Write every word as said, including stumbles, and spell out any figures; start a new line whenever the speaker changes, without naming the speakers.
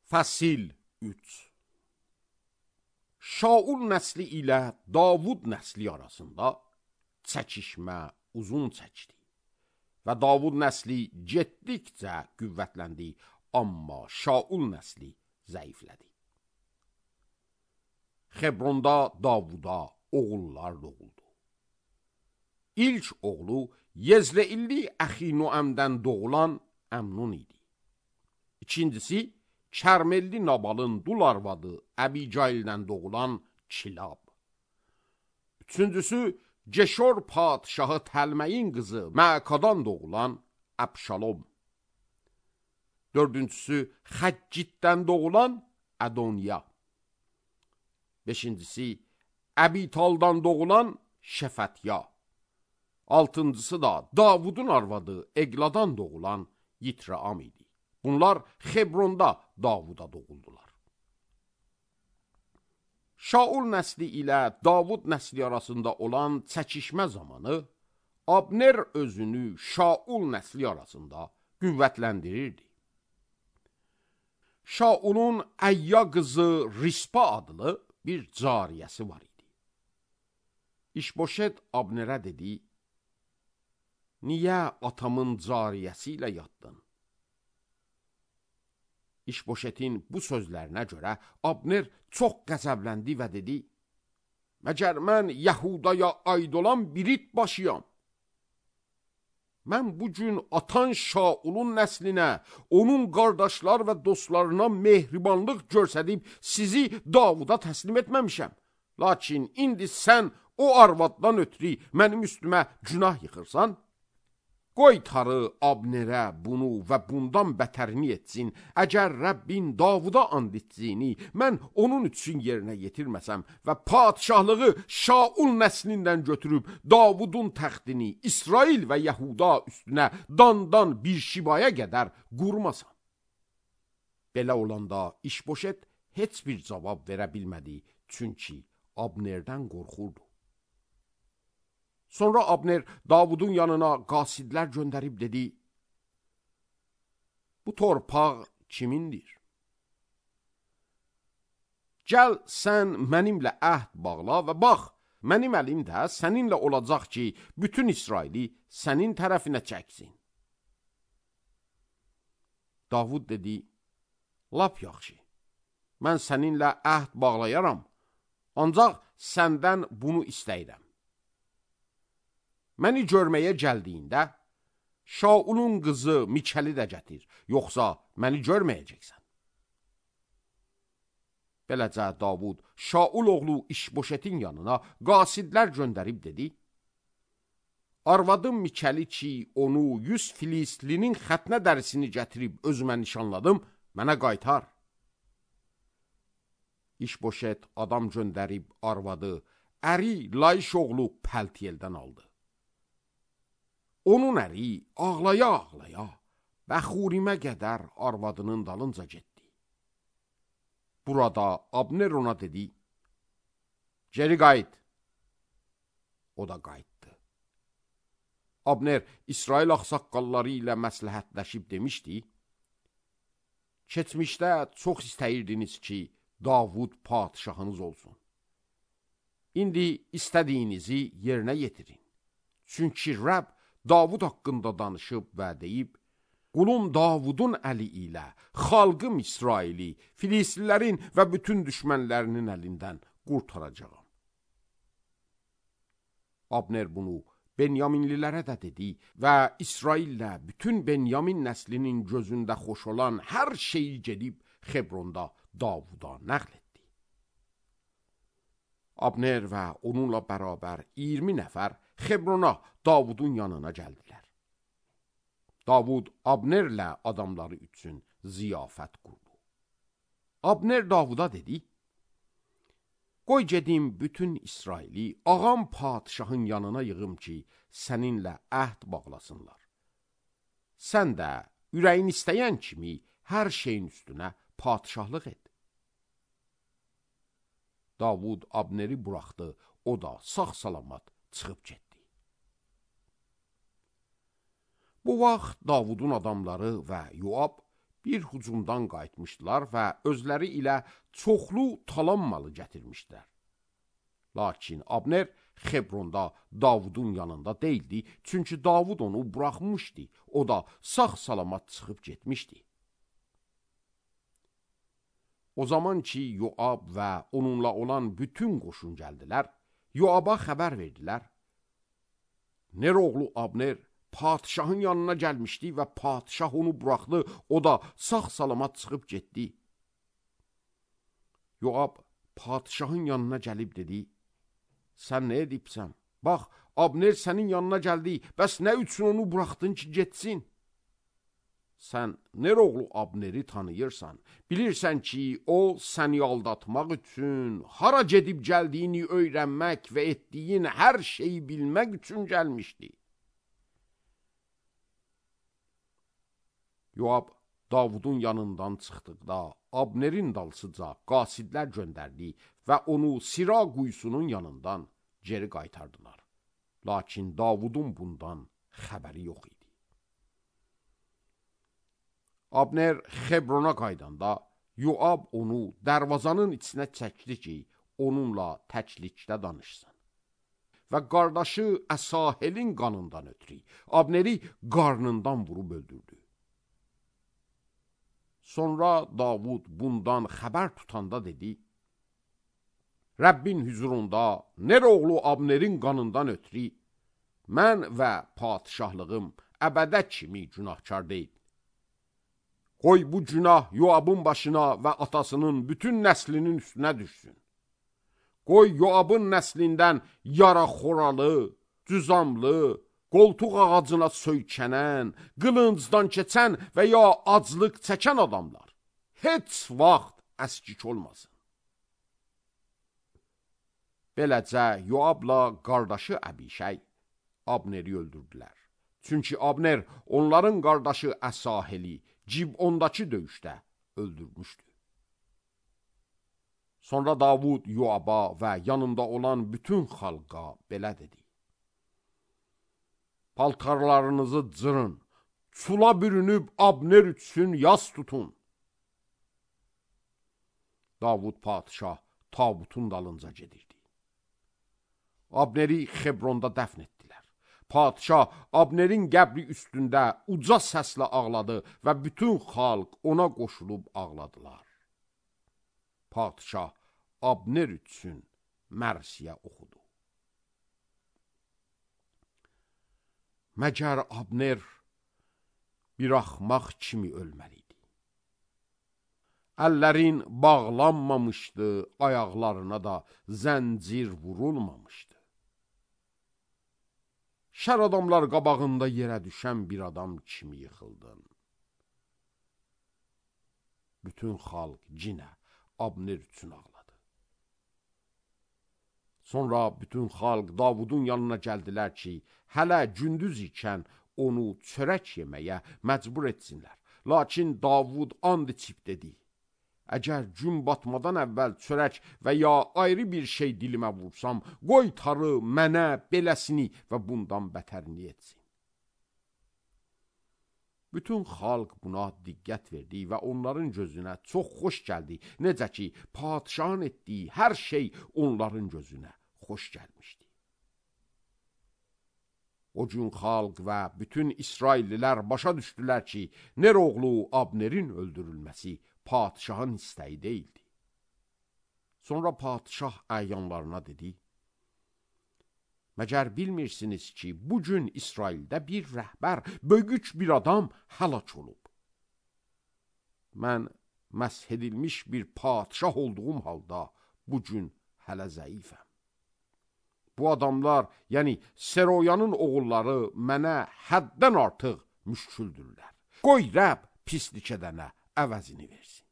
Fəsil üç. Şaul nəsli ilə Davud nəsli arasında çəkişmə uzun çəkdi və Davud nəsli getdikcə qüvvətləndi, amma Şaul nəsli zəiflədi. Xebronda Davuda oğullar doğuldu. İlk oğlu Yezreilli Əxinoəmdən doğulan Əmnun idi. İkincisi Kərmelli Nabalın dul arvadı Əbicaildən doğulan Kilab. Üçüncüsü Ceşor padşahı Təlməyin qızı Məkadan doğulan Əbşalom. Dördüncüsü Xəccitdən doğulan Ədoniya. Beşincisi Əbitaldan doğulan Şefətya. Altıncısı da Davudun arvadı Egladan doğulan Yitraam idi. Bunlar Xebronda Davuda doğuldular. Şaul nəsli ilə Davud nəsli arasında olan çəkişmə zamanı Abner özünü Şaul nəsli arasında qüvvətləndirirdi. Şaulun Əyya qızı Rispa adlı bir cariyəsi var idi. İşboşet Abnerə dedi: "Niyə atamın cariyəsi ilə yatdın?" İşboşetin bu sözlərinə görə Abner çox qəzəbləndi və dedi: "Məgər mən Yəhudaya aid olan birit başıyam? Mən bugün atan Şaulun nəslinə, onun qardaşlar və dostlarına mehribanlıq göstərib sizi Davuda təslim etməmişəm. Lakin indi sən o arvaddan ötürü mənim üstümə günah yıxırsan? Qoy tarı Abnerə bunu və bundan bətərini etsin. Əgər Rəbbin Davuda and etdiyini mən onun üçün yerinə yetirməsəm və padşahlığı Şaul nəslindən götürüb Davudun təxtini İsrail və Yəhuda üstünə dandan bir şibaya qədər qurmasam." Belə olanda İşboşet heç bir cavab verə bilmədi, çünki Abnerdən qorxurdu. Sonra Abner Davudun yanına qasidlər göndərib dedi: "Bu torpaq kimindir? Gəl sən mənimlə əhd bağla və bax, mənim əlim də səninlə olacaq ki, bütün İsraili sənin tərəfinə çəksin." Davud dedi: "Lap yaxşı, mən səninlə əhd bağlayaram, ancaq səndən bunu istəyirəm. Məni görməyə gəldiyində Şaulun qızı Mikəli də gətir, yoxsa məni görməyəcəksən." Beləcə Davud Şaul oğlu İşboşetin yanına qasidlər göndərib dedi: "Arvadım Mikəli ki, onu yüz Filistlinin xətnə dərisini gətirib özümə nişanladım, mənə qaytar." İşboşet adam göndərib arvadı əri Layş oğlu Pəltiyeldən aldı. Onun əri ağlaya-ağlaya Bəxurimə qədər arvadının dalınca getdi. Burada Abner ona dedi: "Geri qayıt." O da qayıtdı. Abner İsrail ağsaqqalları ilə məsləhətləşib demişdi: "Keçmişdə çox istəyirdiniz ki, Davud padşahınız olsun. İndi istədiyinizi yerinə yetirin. Çünki Rəbb Davud haqqında danışıb və deyib: Qulum Davudun əli ilə xalqım İsraili Filistlilərin və bütün düşmənlərinin əlindən qurtaracağam." Abner bunu Benyaminlilərə də dedi və İsraillə bütün Benyamin nəslinin gözündə xoş olan hər şeyi gedib Xebronda Davuda nəql etdi. Abner və onunla bərabər iyirmi nəfər Xebrona Davudun yanına gəldilər. Davud Abnerlə adamları üçün ziyafət qurdu. Abner Davuda dedi: "Qoy gedim bütün İsraili ağam padşahın yanına yığım ki, səninlə əhd bağlasınlar. Sən də ürəyin istəyən kimi hər şeyin üstünə padşahlıq et." Davud Abneri buraxdı, o da sağ-salamat çıxıb getdi. Bu vaxt Davudun adamları və Yoab bir hücumdan qayıtmışdılar və özləri ilə çoxlu talan malı gətirmişdilər. Lakin Abner Xebronda Davudun yanında değildi, çünki Davud onu bırakmışdı, o da sağ salamat çıxıb getmişdi. O zaman ki Yoab və onunla olan bütün qoşun gəldilər, Yoaba xəbər verdilər. Ner oğlu Abner padişahın yanına gəlmişdi və padişah onu buraxdı, o da sağ salamat çıxıb getdi. Yoab padişahın yanına gəlib dedi, sən nə edibsən? Bax, Abner sənin yanına gəldi, bəs nə üçün onu buraxdın ki getsin? Sən Ner oğlu Abneri tanıyırsan, bilirsən ki, o səni aldatmaq üçün, hara gedib gəldiyini öyrənmək və etdiyin hər şeyi bilmək üçün gəlmişdi. Yoab Davudun yanından çıxdıqda Abnerin dalsıca qasidlər göndərdi və onu Sira quyusunun yanından geri qaytardılar. Lakin Davudun bundan xəbəri yox idi. Abner Xebrona qaydanda Yoab onu dərvazanın içinə çəkdi ki, onunla təklikdə danışsın. Və qardaşı Əsahelin qanından ötürü Abneri qarnından vurub öldürdü. Sonra Davud bundan xəbər tutanda dedi, Rəbbin hüzurunda Ner oğlu Abnerin qanından ötürü mən və padişahlığım əbədə kimi günahkar deyil. Qoy bu günah Yoabın başına və atasının bütün nəslinin üstünə düşsün. Qoy Yoabın nəslindən yaraxoralı, cüzamlı, qoltuq ağacına söykənən, qılıncdan keçən və ya aclıq çəkən adamlar heç vaxt əskik olmasın. Beləcə Yoabla qardaşı Əbişəy Abneri öldürdülər. Çünki Abner onların qardaşı Əsaheli Cibondakı döyüşdə öldürmüşdü. Sonra Davud Yoaba və yanında olan bütün xalqa belə dedi. Paltarlarınızı cırın, çula bürünüb Abner üçün yas tutun. Davud padişah tabutun dalınca gedirdi. Abneri Xebronda dəfn etdilər. Padişah Abnerin qəbri üstündə uca səslə ağladı və bütün xalq ona qoşulub ağladılar. Padişah Abner üçün mərsiyə oxudu. Məgər Abner bir axmaq kimi ölməliydi. Əllərin bağlanmamışdı, ayaqlarına da zəncir vurulmamışdı. Şər adamlar qabağında yerə düşən bir adam kimi yıxıldın. Bütün xalq cinə Abner üçün ağladı. Sonra bütün xalq Davudun yanına gəldilər ki, hələ gündüz ikən onu çörək yeməyə məcbur etsinlər. Lakin Davud and içib dedi, əgər gün batmadan əvvəl çörək və ya ayrı bir şey dilimə vursam, qoy tarı mənə beləsini və bundan bətərini etsin. Bütün xalq buna diqqət verdi və onların gözünə çox xoş gəldi. Necə ki, padişahın etdiyi hər şey onların gözünə xoş gəlmişdi. O gün xalq və bütün İsraillilər başa düşdülər ki, Ner oğlu Abnerin öldürülməsi padişahın istəyi deyildi. Sonra padişah əyanlarına dedi, məgər bilmirsiniz ki, bugün İsraildə bir rəhbər, böyük bir adam həlak olub. Mən məsh edilmiş bir padişah olduğum halda bugün hələ zəifəm. Bu adamlar, yəni Seroyanın oğulları mənə həddən artıq müşküldürlər. Qoy Rəbb pislik edənə əvəzini versin.